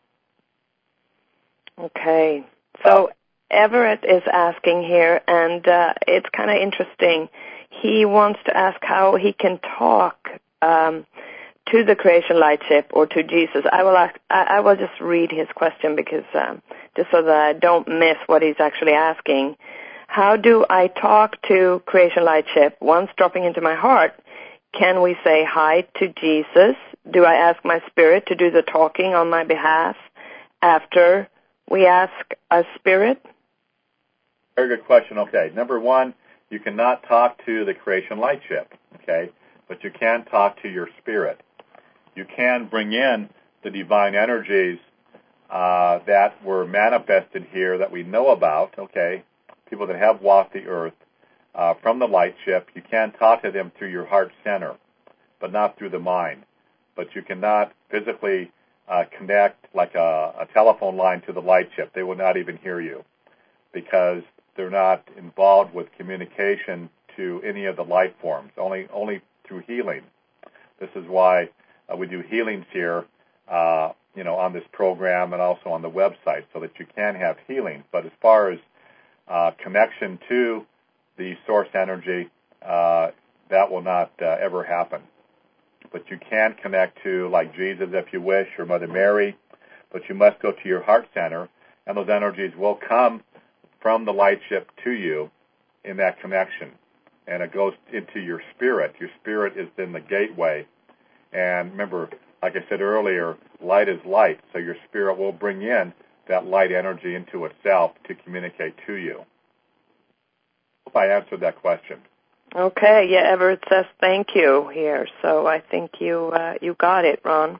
S2: Okay. So Everett is asking here, and it's kind of interesting. He wants to ask how he can talk to the creation light ship or to Jesus. I will just read his question because just so that I don't miss what he's actually asking. How do I talk to creation light ship once dropping into my heart? Can we say hi to Jesus? Do I ask my spirit to do the talking on my behalf after we ask a spirit?
S1: Very good question. Okay, number one, you cannot talk to the creation light ship, okay, but you can talk to your spirit. You can bring in the divine energies that were manifested here that we know about, okay, people that have walked the earth from the light ship. You can talk to them through your heart center, but not through the mind. But you cannot physically connect like a telephone line to the light ship. They will not even hear you because they're not involved with communication to any of the life forms, only through healing. This is why we do healings here, on this program and also on the website so that you can have healing. But as far as connection to the source energy, that will not ever happen. But you can connect to, like Jesus, if you wish, or Mother Mary, but you must go to your heart center, and those energies will come from the light ship to you in that connection. And it goes into your spirit. Your spirit is then the gateway. And remember, like I said earlier, light is light, so your spirit will bring in that light energy into itself to communicate to you. Hope I answered that question.
S2: Okay, yeah, Everett says thank you here, so I think you got it, Ron.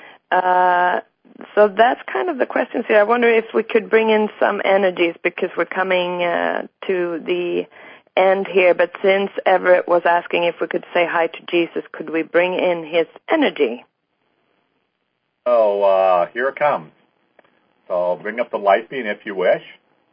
S2: So that's kind of the questions here. I wonder if we could bring in some energies because we're coming to the end here, but since Everett was asking if we could say hi to Jesus, could we bring in his energy?
S1: Oh, here it comes. So bring up the light beam if you wish,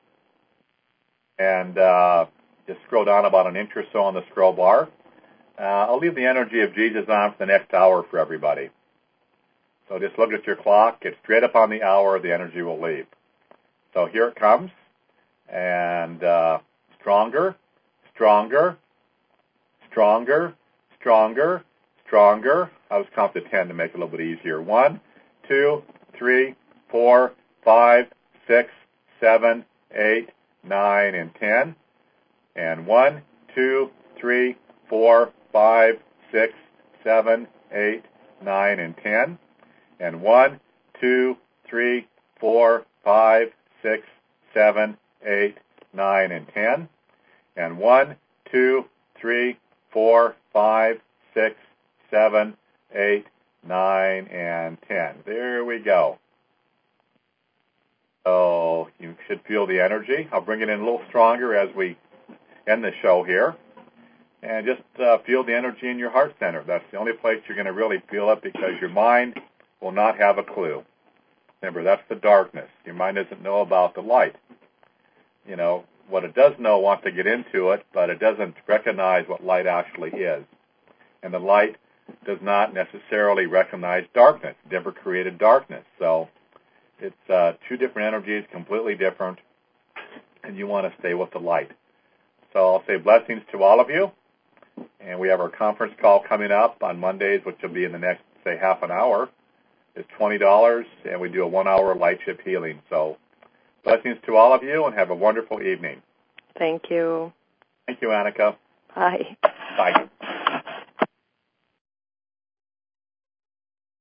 S1: and just scroll down about an inch or so on the scroll bar. I'll leave the energy of Jesus on for the next hour for everybody. So just look at your clock. Get straight up on the hour, the energy will leave. So here it comes. And stronger, stronger, stronger, stronger, stronger. I'll just count to 10 to make it a little bit easier. 1, 2, 3, 4, 5, 6, 7, 8, 9, and 10. And 1, 2, 3, 4, 5, 6, 7, 8, 9, and 10. And 1, 2, 3, 4, 5, 6, 7, 8, 9, and 10. And 1, 2, 3, 4, 5, 6, 7, 8, 9, and 10. There we go. So you should feel the energy. I'll bring it in a little stronger as we end the show here. And just feel the energy in your heart center. That's the only place you're going to really feel it because your mind will not have a clue. Remember, that's the darkness. Your mind doesn't know about the light. You know, what it does know wants to get into it, but it doesn't recognize what light actually is. And the light does not necessarily recognize darkness. It never created darkness. So it's two different energies, completely different, and you want to stay with the light. So I'll say blessings to all of you. And we have our conference call coming up on Mondays, which will be in the next, say, half an hour. It's $20, and we do a 1-hour light ship healing. So blessings to all of you, and have a wonderful evening.
S2: Thank you.
S1: Thank you, Annika.
S2: Bye.
S1: Bye.